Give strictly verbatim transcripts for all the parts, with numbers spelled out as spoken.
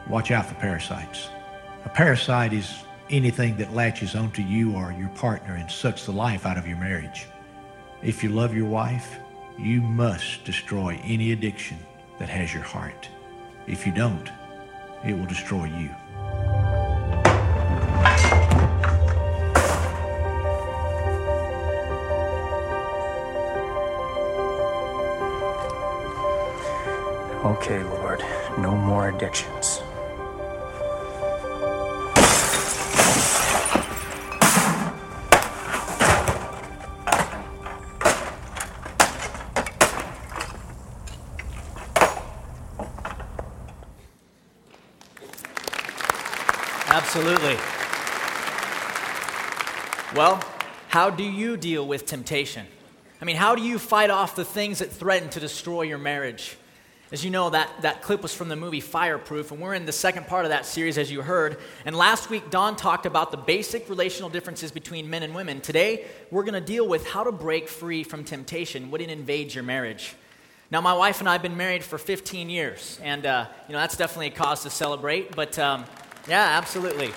Watch out for parasites. A parasite is anything that latches onto you or your partner and sucks the life out of your marriage. If you love your wife, you must destroy any addiction that has your heart. If you don't, it will destroy you. Okay, Lord, no more addictions. Absolutely. Well, how do you deal with temptation? I mean, how do you fight off the things that threaten to destroy your marriage? As you know, that, that clip was from the movie Fireproof, and we're in the second part of that series, as you heard. And last week, Don talked about the basic relational differences between men and women. Today, we're going to deal with how to break free from temptation when it invades your marriage. Now, my wife and I have been married for fifteen years, and uh, you know that's definitely a cause to celebrate. But um, yeah, absolutely,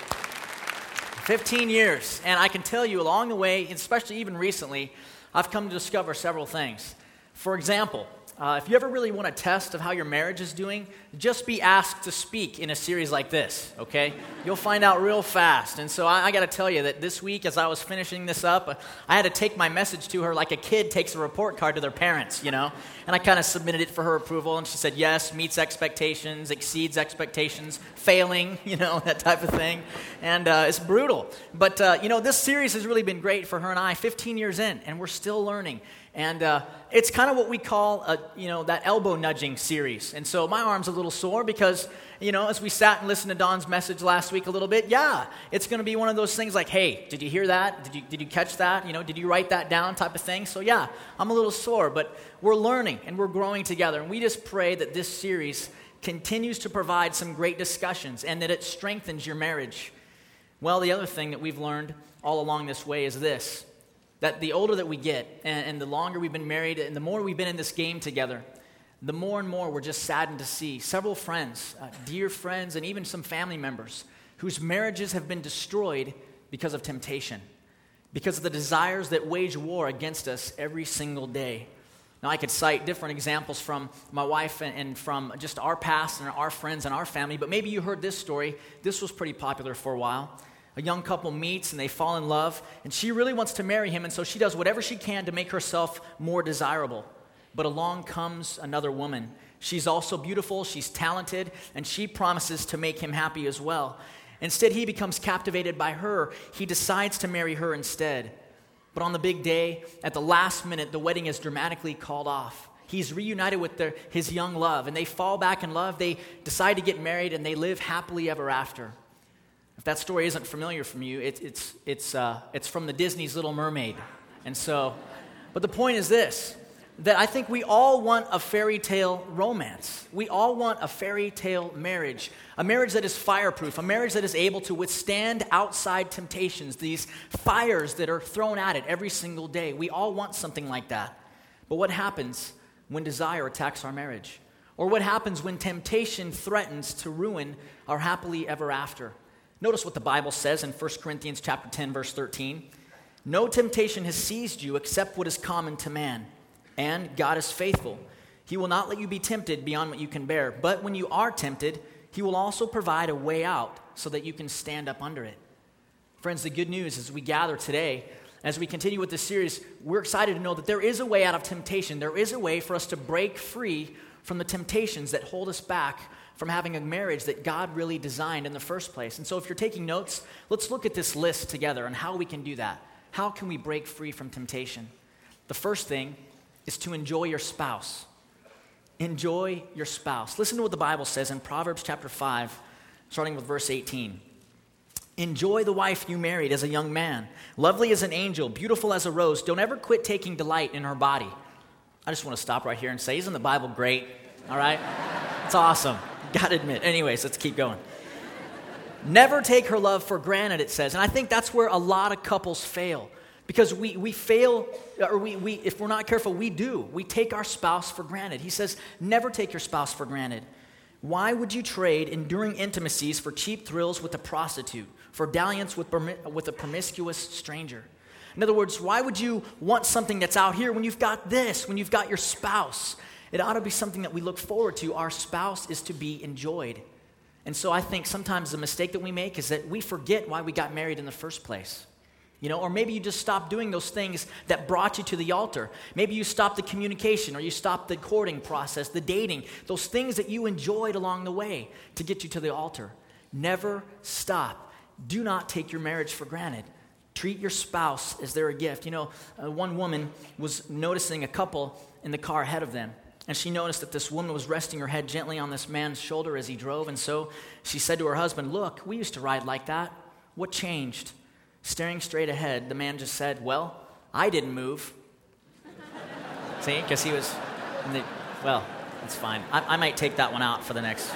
fifteen years, and I can tell you along the way, especially even recently, I've come to discover several things. For example, Uh, if you ever really want a test of how your marriage is doing, just be asked to speak in a series like this, okay? You'll find out real fast. And so I, I got to tell you that this week, as I was finishing this up, I had to take my message to her like a kid takes a report card to their parents, you know? And I kind of submitted it for her approval, and she said, yes, meets expectations, exceeds expectations, failing, you know, that type of thing. And uh, it's brutal. But, uh, you know, this series has really been great for her and I, fifteen years in, and we're still learning. And uh, it's kind of what we call, a, you know, that elbow nudging series. And so my arm's a little sore because, you know, as we sat and listened to Don's message last week a little bit, yeah, it's going to be one of those things like, hey, did you hear that? Did you did you catch that? You know, did you write that down type of thing? So yeah, I'm a little sore, but we're learning and we're growing together. And we just pray that this series continues to provide some great discussions and that it strengthens your marriage. Well, the other thing that we've learned all along this way is this. That the older that we get, and, and the longer we've been married, and the more we've been in this game together, the more and more we're just saddened to see several friends, uh, dear friends, and even some family members whose marriages have been destroyed because of temptation, because of the desires that wage war against us every single day. Now, I could cite different examples from my wife and, and from just our past and our friends and our family, but maybe you heard this story. This was pretty popular for a while. A young couple meets and they fall in love, and she really wants to marry him, and so she does whatever she can to make herself more desirable. But along comes another woman. She's also beautiful, she's talented, and she promises to make him happy as well. Instead, he becomes captivated by her. He decides to marry her instead. But on the big day, at the last minute, the wedding is dramatically called off. He's reunited with their, his young love, and they fall back in love. They decide to get married, and they live happily ever after. If that story isn't familiar from you, it, it's it's uh, it's from the Disney's Little Mermaid. And so, but the point is this, that I think we all want a fairy tale romance. We all want a fairy tale marriage, a marriage that is fireproof, a marriage that is able to withstand outside temptations, these fires that are thrown at it every single day. We all want something like that. But what happens when desire attacks our marriage? Or what happens when temptation threatens to ruin our happily ever after? Notice what the Bible says in First Corinthians chapter ten, verse thirteen. No temptation has seized you except what is common to man, and God is faithful. He will not let you be tempted beyond what you can bear, but when you are tempted, he will also provide a way out so that you can stand up under it. Friends, the good news as we gather today, as we continue with this series, we're excited to know that there is a way out of temptation. There is a way for us to break free from the temptations that hold us back from having a marriage that God really designed in the first place. And so if you're taking notes, let's look at this list together and how we can do that. How can we break free from temptation? The first thing is to enjoy your spouse. Enjoy your spouse. Listen to what the Bible says in Proverbs chapter five, starting with verse eighteen. Enjoy the wife you married as a young man, lovely as an angel, beautiful as a rose. Don't ever quit taking delight in her body. I just want to stop right here and say, isn't the Bible great? All right? It's awesome. Gotta admit. Anyways, let's keep going. Never take her love for granted, it says. And I think that's where a lot of couples fail. Because we we fail, or we, we if we're not careful, we do. We take our spouse for granted. He says, never take your spouse for granted. Why would you trade enduring intimacies for cheap thrills with a prostitute, for dalliance with, with a promiscuous stranger? In other words, why would you want something that's out here when you've got this, when you've got your spouse? It ought to be something that we look forward to. Our spouse is to be enjoyed. And so I think sometimes the mistake that we make is that we forget why we got married in the first place. You know, or maybe you just stop doing those things that brought you to the altar. Maybe you stopped the communication, or you stopped the courting process, the dating, those things that you enjoyed along the way to get you to the altar. Never stop. Do not take your marriage for granted. Treat your spouse as they're a gift. You know, uh, one woman was noticing a couple in the car ahead of them, and she noticed that this woman was resting her head gently on this man's shoulder as he drove, and so she said to her husband, "Look, we used to ride like that. What changed?" Staring straight ahead, the man just said, "Well, I didn't move." See, because he was, in the, well, that's fine. I, I might take that one out for the next,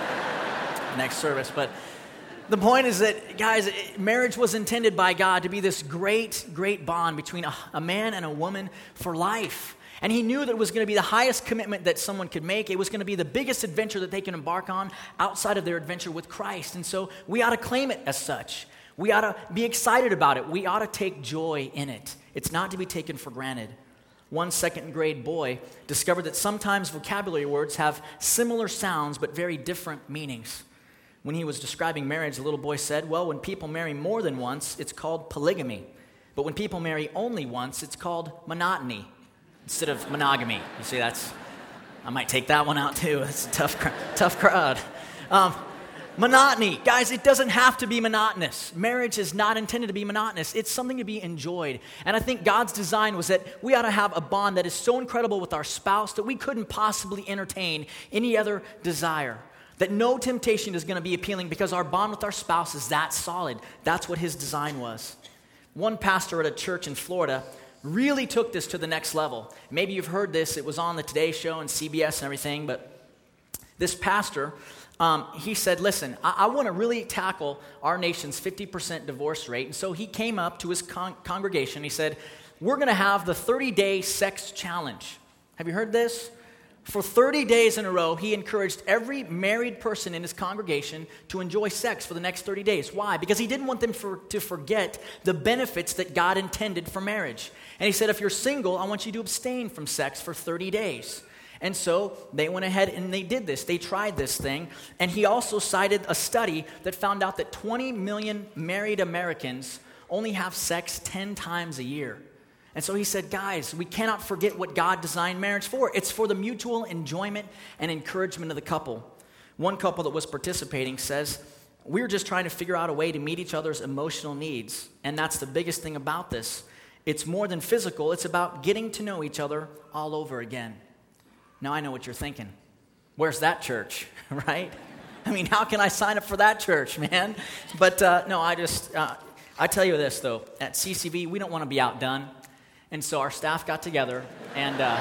next service. But the point is that, guys, marriage was intended by God to be this great, great bond between a, a man and a woman for life. And he knew that it was going to be the highest commitment that someone could make. It was going to be the biggest adventure that they can embark on outside of their adventure with Christ. And so we ought to claim it as such. We ought to be excited about it. We ought to take joy in it. It's not to be taken for granted. One second grade boy discovered that sometimes vocabulary words have similar sounds but very different meanings. When he was describing marriage, the little boy said, "Well, when people marry more than once, it's called polygamy. But when people marry only once, it's called monotony instead of monogamy." You see, that's, I might take that one out too. That's a tough, tough crowd. Um, Monotony. Guys, it doesn't have to be monotonous. Marriage is not intended to be monotonous. It's something to be enjoyed. And I think God's design was that we ought to have a bond that is so incredible with our spouse that we couldn't possibly entertain any other desire. That no temptation is going to be appealing because our bond with our spouse is that solid. That's what his design was. One pastor at a church in Florida really took this to the next level. Maybe you've heard this. It was on the Today Show and C B S and everything. But this pastor... Um, he said, "Listen, I, I want to really tackle our nation's fifty percent divorce rate." And so he came up to his con- congregation. He said, "We're going to have the thirty-day sex challenge." Have you heard this? For thirty days in a row, he encouraged every married person in his congregation to enjoy sex for the next thirty days. Why? Because he didn't want them for, to forget the benefits that God intended for marriage. And he said, if you're single, I want you to abstain from sex for thirty days. And so they went ahead and they did this. They tried this thing. And he also cited a study that found out that twenty million married Americans only have sex ten times a year. And so he said, guys, we cannot forget what God designed marriage for. It's for the mutual enjoyment and encouragement of the couple. One couple that was participating says, we were just trying to figure out a way to meet each other's emotional needs. And that's the biggest thing about this. It's more than physical. It's about getting to know each other all over again. Now I know what you're thinking. Where's that church, right? I mean, how can I sign up for that church, man? But uh, no, I just, uh, I tell you this, though. At C C V, we don't want to be outdone. And so our staff got together, and uh,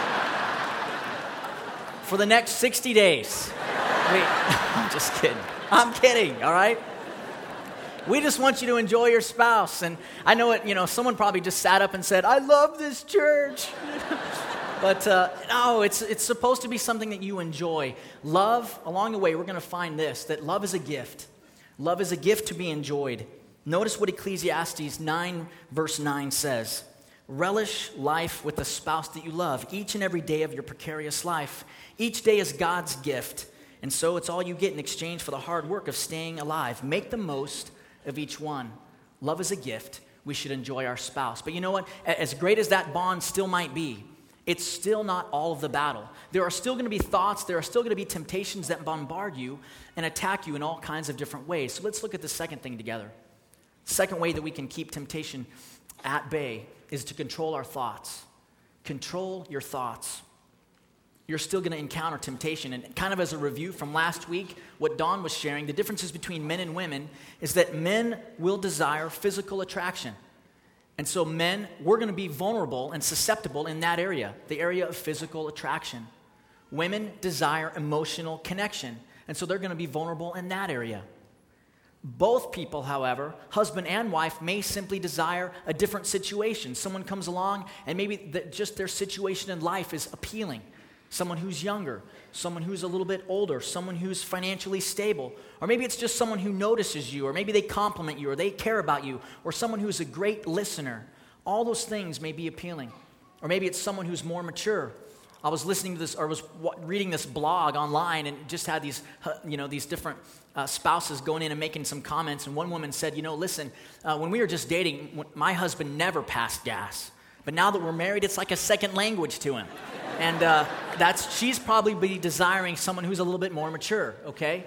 for the next sixty days, we, I'm just kidding. I'm kidding, all right? We just want you to enjoy your spouse. And I know it, you know, someone probably just sat up and said, I love this church. But uh, no, it's it's supposed to be something that you enjoy. Love, along the way, we're going to find this, that love is a gift. Love is a gift to be enjoyed. Notice what Ecclesiastes nine, verse nine says. Relish life with the spouse that you love, each and every day of your precarious life. Each day is God's gift, and so it's all you get in exchange for the hard work of staying alive. Make the most of each one. Love is a gift. We should enjoy our spouse. But you know what? As great as that bond still might be, it's still not all of the battle. There are still going to be thoughts, there are still going to be temptations that bombard you and attack you in all kinds of different ways. So let's look at the second thing together. Second way that we can keep temptation at bay is to control our thoughts. Control your thoughts. You're still going to encounter temptation. And kind of as a review from last week, what Dawn was sharing, the differences between men and women is that men will desire physical attraction. And so men, we're going to be vulnerable and susceptible in that area, the area of physical attraction. Women desire emotional connection, and so they're going to be vulnerable in that area. Both people, however, husband and wife, may simply desire a different situation. Someone comes along and maybe the, just their situation in life is appealing. someone who's younger, someone who's a little bit older, someone who's financially stable, or maybe it's just someone who notices you, or maybe they compliment you, or they care about you, or someone who's a great listener. All those things may be appealing. Or maybe it's someone who's more mature. I was listening to this, or was reading this blog online, and just had these, you know, these different uh, spouses going in and making some comments. And one woman said, you know, listen, uh, when we were just dating, my husband never passed gas, but now that we're married, it's like a second language to him. And uh, that's she's probably be desiring someone who's a little bit more mature. Okay,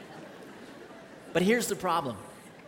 but here's the problem.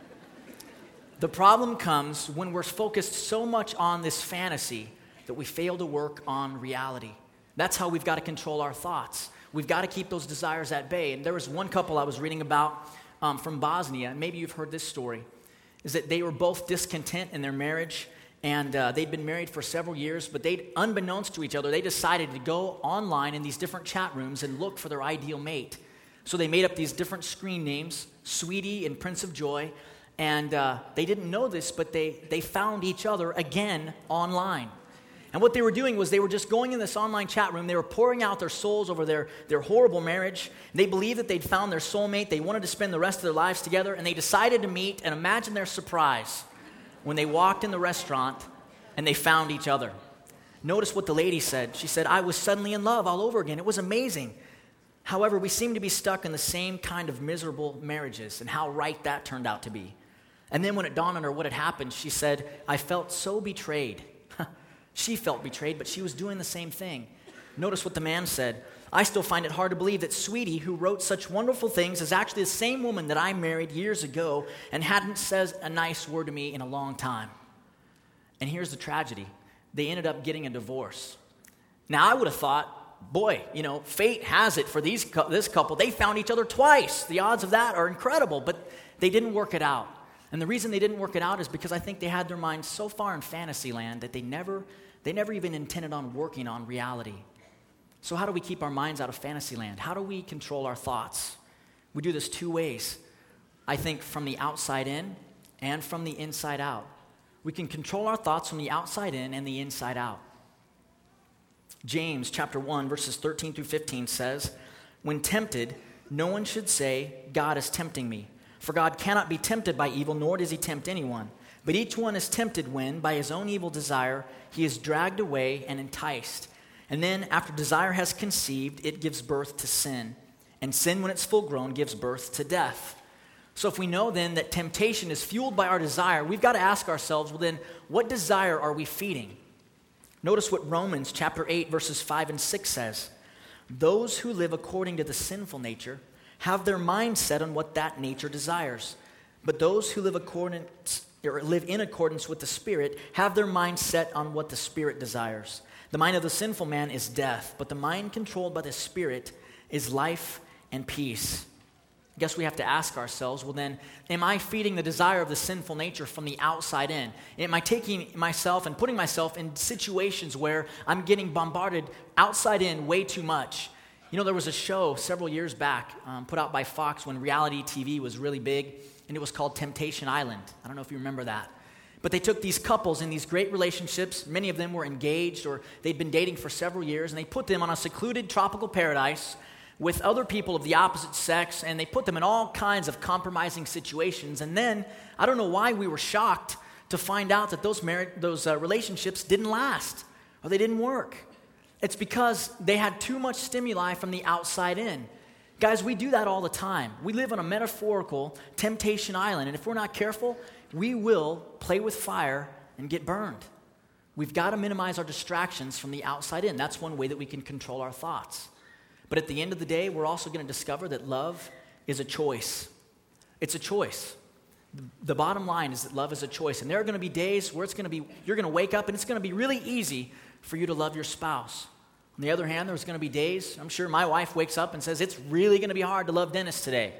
The problem comes when we're focused so much on this fantasy that we fail to work on reality. That's how we've got to control our thoughts. We've got to keep those desires at bay. And there was one couple I was reading about um, from Bosnia, and maybe you've heard this story, is that they were both discontent in their marriage, and uh, they'd been married for several years, but they, unbeknownst to each other, they decided to go online in these different chat rooms and look for their ideal mate. So they made up these different screen names, Sweetie and Prince of Joy, and uh, they didn't know this, but they, they found each other again online. And what they were doing was they were just going in this online chat room. They were pouring out their souls over their, their horrible marriage. They believed that they'd found their soulmate. They wanted to spend the rest of their lives together, and they decided to meet. And imagine their surprise when they walked in the restaurant and they found each other. Notice what the lady said. She said, I was suddenly in love all over again. It was amazing. However, we seem to be stuck in the same kind of miserable marriages, and how right that turned out to be. And then when it dawned on her what had happened, she said, I felt so betrayed. She felt betrayed, but she was doing the same thing. Notice what the man said. I still find it hard to believe that Sweetie, who wrote such wonderful things, is actually the same woman that I married years ago and hadn't said a nice word to me in a long time. And here's the tragedy. They ended up getting a divorce. Now, I would have thought, boy, you know, fate has it for these this couple. They found each other twice. The odds of that are incredible, but they didn't work it out. And the reason they didn't work it out is because I think they had their minds so far in fantasy land that they never... They never even intended on working on reality. So how do we keep our minds out of fantasy land? How do we control our thoughts? We do this two ways. I think from the outside in and from the inside out. We can control our thoughts from the outside in and the inside out. James chapter one, verses thirteen through fifteen says, when tempted, no one should say, God is tempting me. For God cannot be tempted by evil, nor does he tempt anyone. But each one is tempted when, by his own evil desire, he is dragged away and enticed. And then, after desire has conceived, it gives birth to sin. And sin, when it's full grown, gives birth to death. So if we know then that temptation is fueled by our desire, we've got to ask ourselves, well then, what desire are we feeding? Notice what Romans chapter eight, verses five and six says. Those who live according to the sinful nature have their mind set on what that nature desires. But those who live accordance or live in accordance with the Spirit have their mind set on what the Spirit desires. The mind of the sinful man is death, but the mind controlled by the Spirit is life and peace. I guess we have to ask ourselves, well then, am I feeding the desire of the sinful nature from the outside in? Am I taking myself and putting myself in situations where I'm getting bombarded outside in way too much? You know, there was a show several years back um, put out by Fox when reality T V was really big, and it was called Temptation Island. I don't know if you remember that. But they took these couples in these great relationships. Many of them were engaged or they'd been dating for several years, and they put them on a secluded tropical paradise with other people of the opposite sex, and they put them in all kinds of compromising situations. And then, I don't know why we were shocked to find out that those marriage, those uh, relationships didn't last or they didn't work. It's because they had too much stimuli from the outside in. Guys, we do that all the time. We live on a metaphorical temptation island, and if we're not careful, we will play with fire and get burned. We've got to minimize our distractions from the outside in. That's one way that we can control our thoughts. But at the end of the day, we're also going to discover that love is a choice. It's a choice. The bottom line is that love is a choice, and there are going to be days where it's going to be, you're going to wake up and it's going to be really easy for you to love your spouse. On the other hand, there's going to be days, I'm sure my wife wakes up and says, it's really going to be hard to love Dennis today.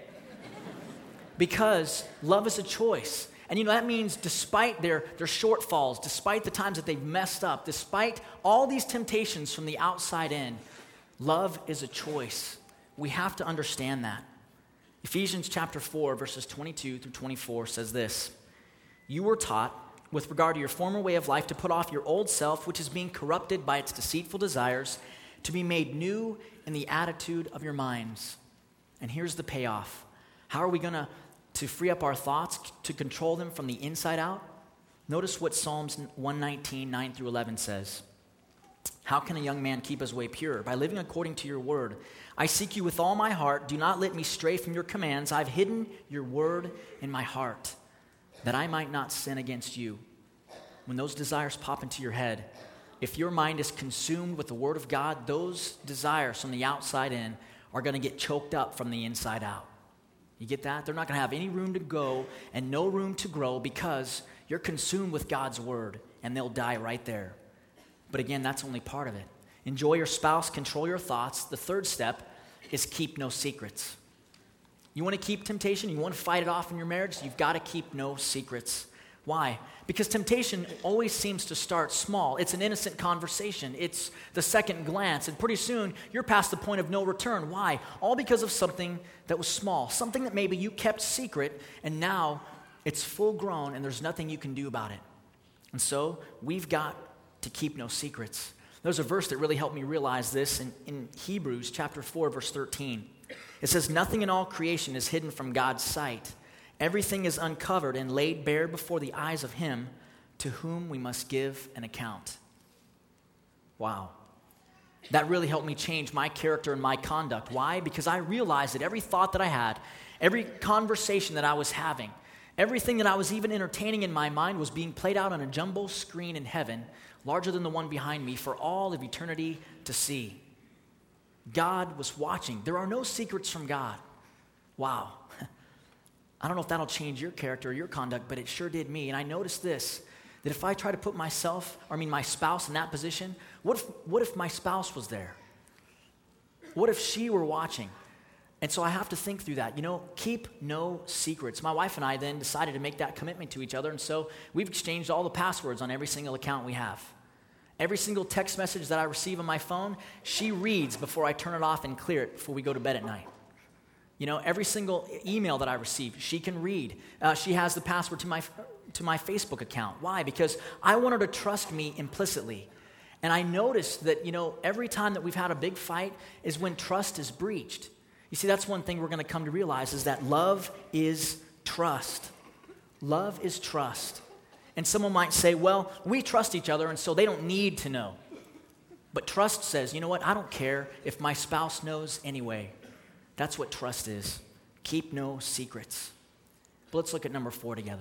Because love is a choice. And you know, that means despite their, their shortfalls, despite the times that they've messed up, despite all these temptations from the outside in, love is a choice. We have to understand that. Ephesians chapter four, verses twenty-two through twenty-four says this. You were taught, with regard to your former way of life, to put off your old self, which is being corrupted by its deceitful desires, to be made new in the attitude of your minds. And here's the payoff. How are we going to to free up our thoughts, to control them from the inside out? Notice what Psalms one nineteen, nine through eleven says. How can a young man keep his way pure? By living according to your word. I seek you with all my heart. Do not let me stray from your commands. I've hidden your word in my heart, that I might not sin against you. When those desires pop into your head, if your mind is consumed with the word of God, those desires from the outside in are going to get choked up from the inside out. You get that? They're not going to have any room to go and no room to grow because you're consumed with God's word, and they'll die right there. But again, that's only part of it. Enjoy your spouse, control your thoughts. The third step is keep no secrets. You want to keep temptation? You want to fight it off in your marriage? You've got to keep no secrets. Why? Because temptation always seems to start small. It's an innocent conversation. It's the second glance. And pretty soon, you're past the point of no return. Why? All because of something that was small. Something that maybe you kept secret, and now it's full grown, and there's nothing you can do about it. And so, we've got to keep no secrets. There's a verse that really helped me realize this in, in Hebrews chapter four, verse thirteen. It says, nothing in all creation is hidden from God's sight. Everything is uncovered and laid bare before the eyes of him to whom we must give an account. Wow. That really helped me change my character and my conduct. Why? Because I realized that every thought that I had, every conversation that I was having, everything that I was even entertaining in my mind was being played out on a jumbo screen in heaven, larger than the one behind me, for all of eternity to see. God was watching. There are no secrets from God. Wow. I don't know if that'll change your character or your conduct, but it sure did me. And I noticed this, that if I try to put myself, or I mean my spouse in that position, what if, what if my spouse was there? What if she were watching? And so I have to think through that. You know, keep no secrets. My wife and I then decided to make that commitment to each other, and so we've exchanged all the passwords on every single account we have. Every single text message that I receive on my phone, she reads before I turn it off and clear it before we go to bed at night. You know, every single email that I receive, she can read. Uh, she has the password to my to my Facebook account. Why? Because I want her to trust me implicitly. And I noticed that, you know, every time that we've had a big fight is when trust is breached. You see, that's one thing we're going to come to realize is that love is trust. Love is trust. And someone might say, well, we trust each other, and so they don't need to know. But trust says, you know what, I don't care if my spouse knows anyway. That's what trust is. Keep no secrets. But let's look at number four together.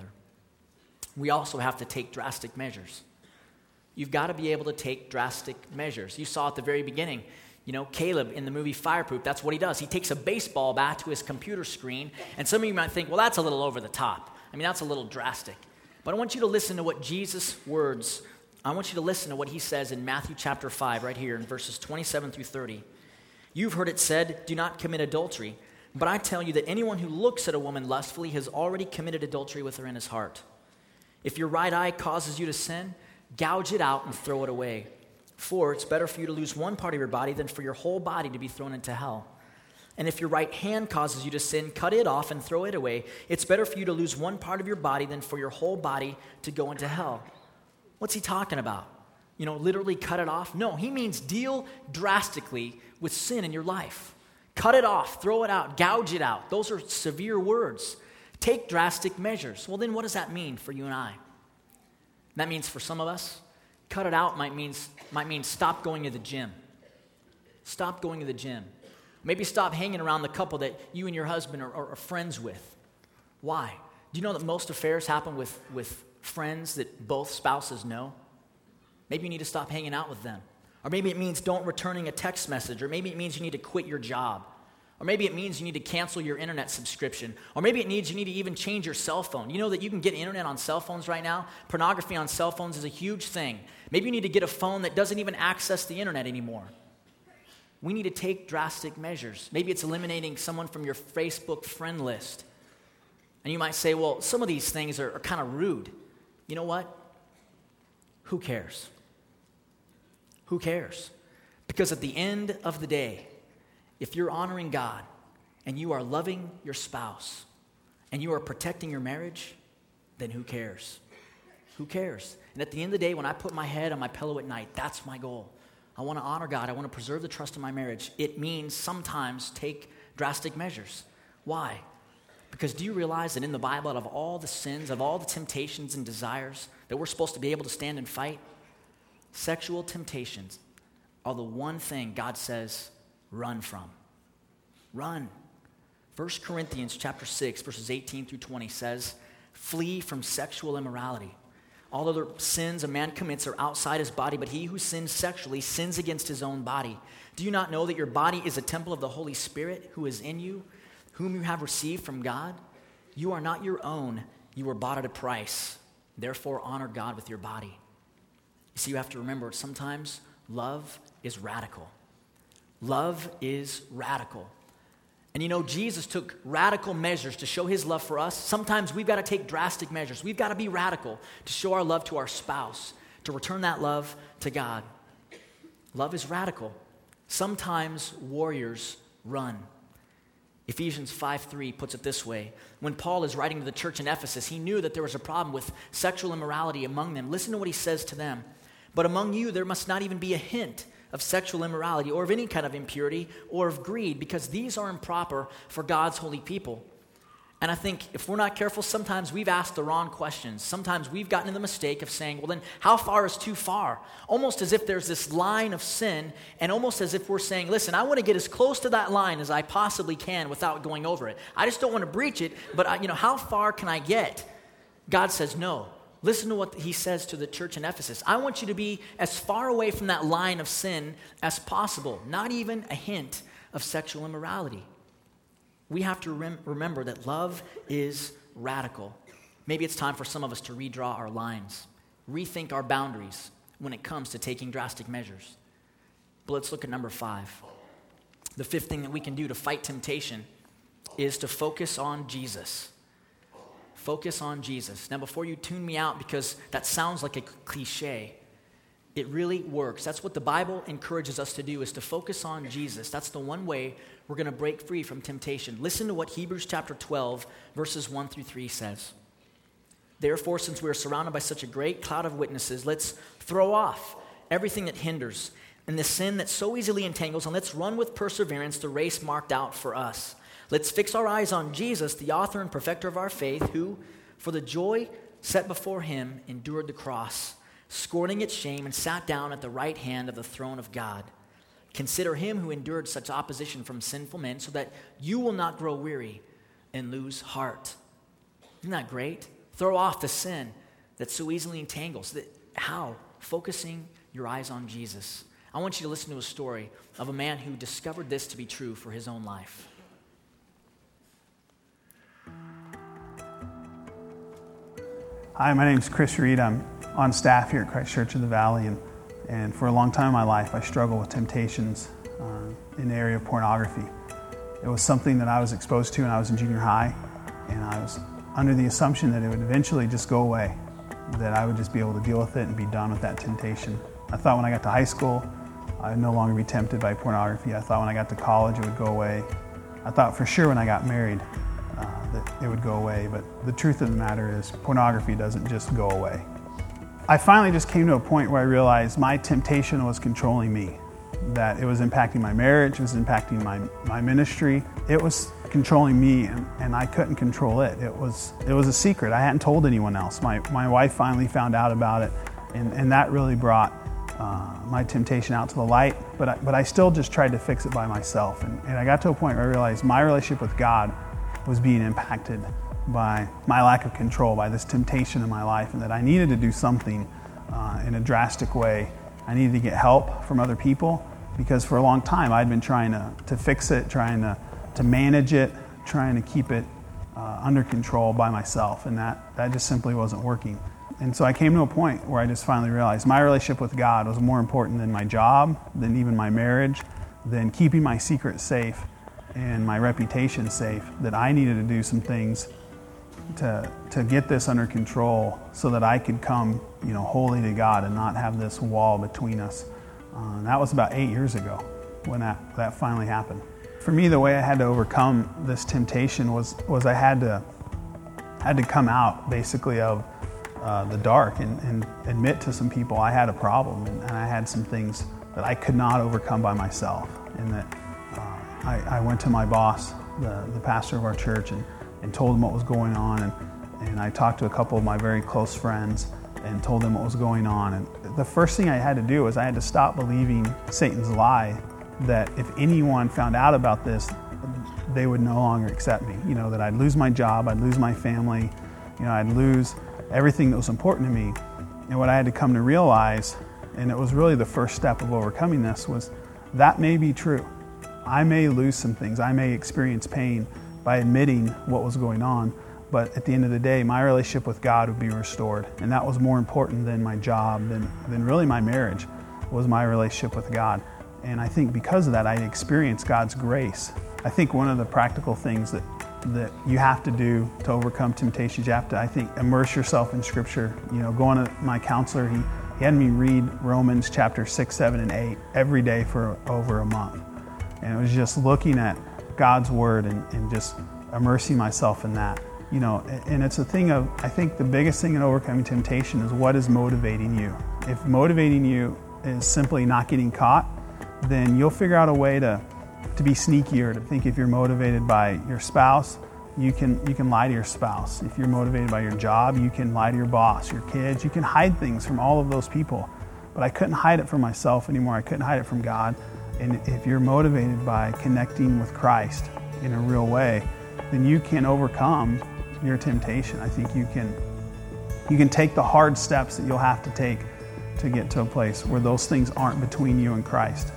We also have to take drastic measures. You've got to be able to take drastic measures. You saw at the very beginning, you know, Caleb in the movie Fireproof, that's what he does. He takes a baseball bat to his computer screen, and some of you might think, well, that's a little over the top. I mean, that's a little drastic. But I want you to listen to what Jesus' words, I want you to listen to what he says in Matthew chapter five, right here in verses twenty-seven through thirty. You've heard it said, do not commit adultery. But I tell you that anyone who looks at a woman lustfully has already committed adultery with her in his heart. If your right eye causes you to sin, gouge it out and throw it away. For it's better for you to lose one part of your body than for your whole body to be thrown into hell. And if your right hand causes you to sin, cut it off and throw it away. It's better for you to lose one part of your body than for your whole body to go into hell. What's he talking about? You know, literally cut it off? No, he means deal drastically with sin in your life. Cut it off, throw it out, gouge it out. Those are severe words. Take drastic measures. Well, then what does that mean for you and I? That means for some of us, cut it out might means might mean stop going to the gym. Stop going to the gym. Maybe stop hanging around the couple that you and your husband are, are, are friends with. Why? Do you know that most affairs happen with, with friends that both spouses know? Maybe you need to stop hanging out with them. Or maybe it means don't returning a text message. Or maybe it means you need to quit your job. Or maybe it means you need to cancel your internet subscription. Or maybe it means you need to even change your cell phone. You know that you can get internet on cell phones right now? Pornography on cell phones is a huge thing. Maybe you need to get a phone that doesn't even access the internet anymore. We need to take drastic measures. Maybe it's eliminating someone from your Facebook friend list. And you might say, well, some of these things are, are kind of rude. You know what? Who cares? Who cares? Because at the end of the day, if you're honoring God and you are loving your spouse and you are protecting your marriage, then who cares? Who cares? And at the end of the day, when I put my head on my pillow at night, that's my goal. I want to honor God. I want to preserve the trust in my marriage. It means sometimes take drastic measures. Why? Because do you realize that in the Bible, out of all the sins, of all the temptations and desires that we're supposed to be able to stand and fight, sexual temptations are the one thing God says, run from. Run. First Corinthians chapter six, verses eighteen through twenty says, flee from sexual immorality. All other sins a man commits are outside his body, but he who sins sexually sins against his own body. Do you not know that your body is a temple of the Holy Spirit who is in you, whom you have received from God? You are not your own. You were bought at a price. Therefore, honor God with your body. You see, you have to remember, sometimes love is radical. Love is radical. And you know, Jesus took radical measures to show his love for us. Sometimes we've got to take drastic measures. We've got to be radical to show our love to our spouse, to return that love to God. Love is radical. Sometimes warriors run. Ephesians five three puts it this way. When Paul is writing to the church in Ephesus, he knew that there was a problem with sexual immorality among them. Listen to what he says to them. But among you there must not even be a hint of sexual immorality or of any kind of impurity or of greed, because these are improper for God's holy people. And I think if we're not careful, sometimes we've asked the wrong questions. Sometimes we've gotten in the mistake of saying, well, then how far is too far? Almost as if there's this line of sin, and almost as if we're saying, listen, I want to get as close to that line as I possibly can without going over it. I just don't want to breach it, but I, you know, how far can I get? God says no. Listen to what he says to the church in Ephesus. I want you to be as far away from that line of sin as possible, not even a hint of sexual immorality. We have to rem- remember that love is radical. Maybe it's time for some of us to redraw our lines, rethink our boundaries when it comes to taking drastic measures. But let's look at number five. The fifth thing that we can do to fight temptation is to focus on Jesus. Focus on Jesus. Now, before you tune me out, because that sounds like a cliche, it really works. That's what the Bible encourages us to do, is to focus on Jesus. That's the one way we're going to break free from temptation. Listen to what Hebrews chapter twelve, verses one through three says. Therefore, since we are surrounded by such a great cloud of witnesses, let's throw off everything that hinders and the sin that so easily entangles, and let's run with perseverance the race marked out for us. Let's fix our eyes on Jesus, the author and perfecter of our faith, who, for the joy set before him, endured the cross, scorning its shame, and sat down at the right hand of the throne of God. Consider him who endured such opposition from sinful men, so that you will not grow weary and lose heart. Isn't that great? Throw off the sin that so easily entangles. How? Focusing your eyes on Jesus. I want you to listen to a story of a man who discovered this to be true for his own life. Hi, my name is Chris Reed. I'm on staff here at Christ Church of the Valley, and, and for a long time in my life, I struggled with temptations uh, in the area of pornography. It was something that I was exposed to when I was in junior high, and I was under the assumption that it would eventually just go away, that I would just be able to deal with it and be done with that temptation. I thought when I got to high school, I would no longer be tempted by pornography. I thought when I got to college, it would go away. I thought for sure when I got married, Uh, that it would go away, but the truth of the matter is pornography doesn't just go away. I finally just came to a point where I realized my temptation was controlling me, that it was impacting my marriage, it was impacting my, my ministry, it was controlling me, and, and I couldn't control it. It was it was a secret. I hadn't told anyone else. My, my wife finally found out about it, and, and that really brought uh, my temptation out to the light, but I, but I still just tried to fix it by myself, and, and I got to a point where I realized my relationship with God was being impacted by my lack of control, by this temptation in my life, and that I needed to do something uh, in a drastic way. I needed to get help from other people, because for a long time I'd been trying to, to fix it, trying to, to manage it, trying to keep it uh, under control by myself, and that, that just simply wasn't working. And so I came to a point where I just finally realized my relationship with God was more important than my job, than even my marriage, than keeping my secret safe and my reputation safe, that I needed to do some things to to get this under control so that I could come, you know, wholly to God and not have this wall between us. Uh, that was about eight years ago when that, that finally happened. For me, the way I had to overcome this temptation was was I had to had to come out basically of uh, the dark and, and admit to some people I had a problem, and, and I had some things that I could not overcome by myself, and that uh, I, I went to my boss, the, the pastor of our church, and, and told him what was going on, and, and I talked to a couple of my very close friends and told them what was going on. And the first thing I had to do was I had to stop believing Satan's lie that if anyone found out about this, they would no longer accept me. You know, that I'd lose my job, I'd lose my family, you know, I'd lose everything that was important to me. And what I had to come to realize, and it was really the first step of overcoming this, was that may be true. I may lose some things, I may experience pain by admitting what was going on, but at the end of the day, my relationship with God would be restored. And that was more important than my job, than, than really my marriage, was my relationship with God. And I think because of that, I experienced God's grace. I think one of the practical things that, that you have to do to overcome temptations, you have to, I think, immerse yourself in Scripture. You know, going to my counselor, he, he had me read Romans chapter six, seven, and eight every day for over a month. And it was just looking at God's Word and, and just immersing myself in that. You know, and it's a thing of, I think the biggest thing in overcoming temptation is what is motivating you. If motivating you is simply not getting caught, then you'll figure out a way to, to be sneakier, to think if you're motivated by your spouse, you can you can lie to your spouse. If you're motivated by your job, you can lie to your boss, your kids. You can hide things from all of those people. But I couldn't hide it from myself anymore. I couldn't hide it from God. And if you're motivated by connecting with Christ in a real way, then you can overcome your temptation. I think you can you can take the hard steps that you'll have to take to get to a place where those things aren't between you and Christ.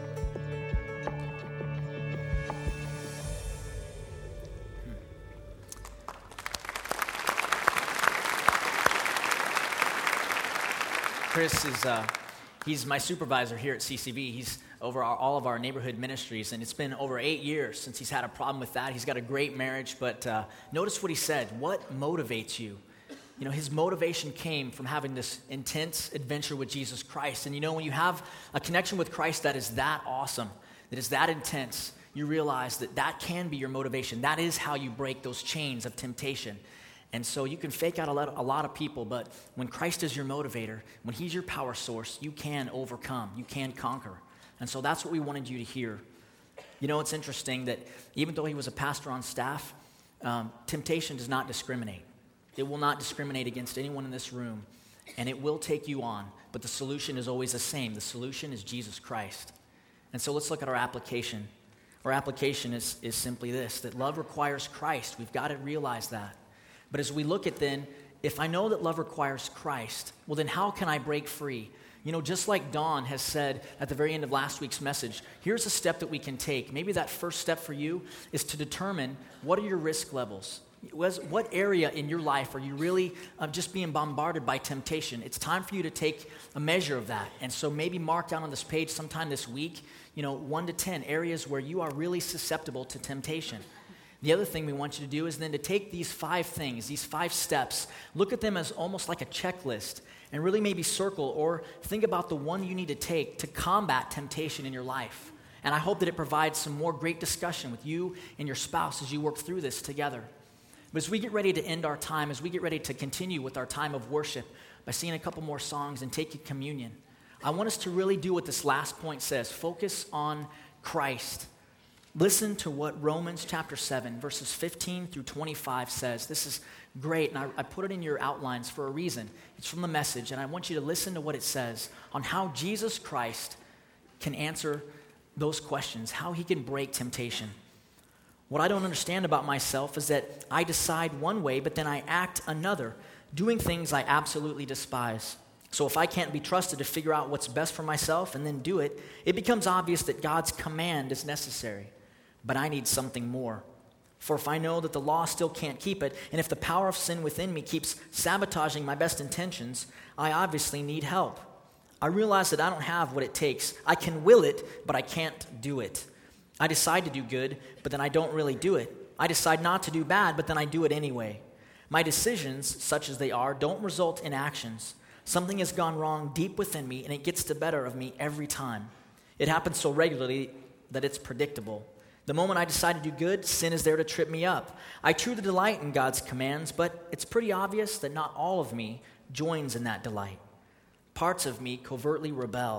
Chris is uh, he's my supervisor here at C C V. He's over our, all of our neighborhood ministries, and it's been over eight years since he's had a problem with that. He's got a great marriage, but uh, notice what he said. What motivates you? You know, his motivation came from having this intense adventure with Jesus Christ. And you know, when you have a connection with Christ that is that awesome, that is that intense, you realize that that can be your motivation. That is how you break those chains of temptation. And so you can fake out a lot, a lot of people, but when Christ is your motivator, when he's your power source, you can overcome, you can conquer. And so that's what we wanted you to hear. You know, it's interesting that even though he was a pastor on staff, um, temptation does not discriminate. It will not discriminate against anyone in this room, and it will take you on, but the solution is always the same. The solution is Jesus Christ. And so let's look at our application. Our application is, is simply this, that love requires Christ. We've got to realize that. But as we look at then, if I know that love requires Christ, well then how can I break free? You know, just like Dawn has said at the very end of last week's message, here's a step that we can take. Maybe that first step for you is to determine what are your risk levels. What area in your life are you really uh, just being bombarded by temptation? It's time for you to take a measure of that. And so maybe mark down on this page sometime this week, you know, one to ten areas where you are really susceptible to temptation. The other thing we want you to do is then to take these five things, these five steps, look at them as almost like a checklist, and really maybe circle or think about the one you need to take to combat temptation in your life. And I hope that it provides some more great discussion with you and your spouse as you work through this together. But as we get ready to end our time, as we get ready to continue with our time of worship by singing a couple more songs and taking communion, I want us to really do what this last point says, focus on Christ. Listen to what Romans chapter seven, verses fifteen through twenty-five says. This is great, and I, I put it in your outlines for a reason. It's from the Message, and I want you to listen to what it says on how Jesus Christ can answer those questions, how he can break temptation. What I don't understand about myself is that I decide one way, but then I act another, doing things I absolutely despise. So if I can't be trusted to figure out what's best for myself and then do it, it becomes obvious that God's command is necessary. But I need something more. For if I know that the law still can't keep it, and if the power of sin within me keeps sabotaging my best intentions, I obviously need help. I realize that I don't have what it takes. I can will it, but I can't do it. I decide to do good, but then I don't really do it. I decide not to do bad, but then I do it anyway. My decisions, such as they are, don't result in actions. Something has gone wrong deep within me, and it gets the better of me every time. It happens so regularly that it's predictable. The moment I decide to do good, sin is there to trip me up. I truly delight in God's commands, but it's pretty obvious that not all of me joins in that delight. Parts of me covertly rebel.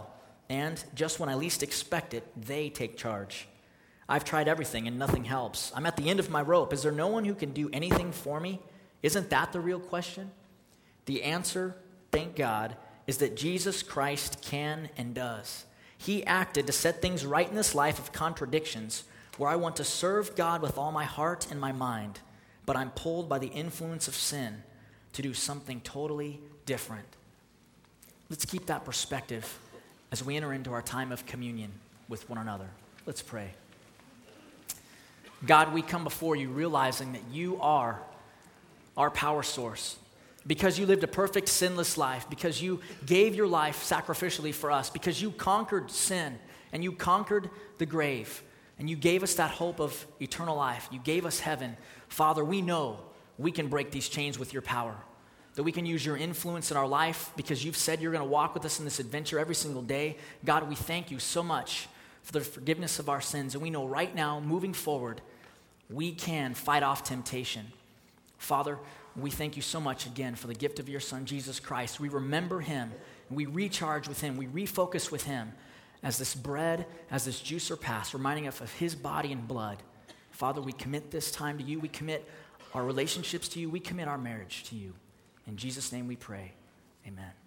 And just when I least expect it, they take charge. I've tried everything and nothing helps. I'm at the end of my rope. Is there no one who can do anything for me? Isn't that the real question? The answer, thank God, is that Jesus Christ can and does. He acted to set things right in this life of contradictions where I want to serve God with all my heart and my mind, but I'm pulled by the influence of sin to do something totally different. Let's keep that perspective as we enter into our time of communion with one another. Let's pray. God, we come before you realizing that you are our power source. Because you lived a perfect, sinless life, because you gave your life sacrificially for us, because you conquered sin and you conquered the grave, and you gave us that hope of eternal life. You gave us heaven. Father, we know we can break these chains with your power, that we can use your influence in our life because you've said you're going to walk with us in this adventure every single day. God, we thank you so much for the forgiveness of our sins, and we know right now, moving forward, we can fight off temptation. Father, we thank you so much again for the gift of your Son, Jesus Christ. We remember him, and we recharge with him. We refocus with him as this bread, as this juice are passed, reminding us of his body and blood. Father, we commit this time to you. We commit our relationships to you. We commit our marriage to you. In Jesus' name we pray. Amen.